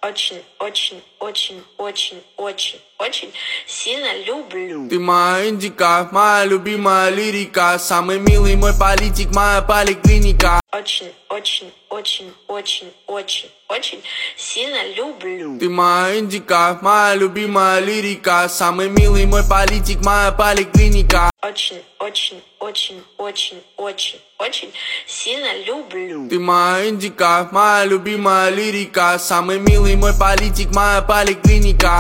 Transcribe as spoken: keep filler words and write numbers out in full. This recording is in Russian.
очень, очень, очень, очень, очень, очень сильно люблю. Ты моя индика, моя любимая лирика, самый милый мой политик, моя поликлиника. Очень, очень, очень, очень, очень, очень сильно люблю. Ты моя индика, моя любимая лирика, самый милый мой политик, моя поликлиника. Очень, очень, очень, очень, очень, очень сильно люблю. Ты моя индика, моя любимая лирика, самый милый мой политик, моя поликлиника.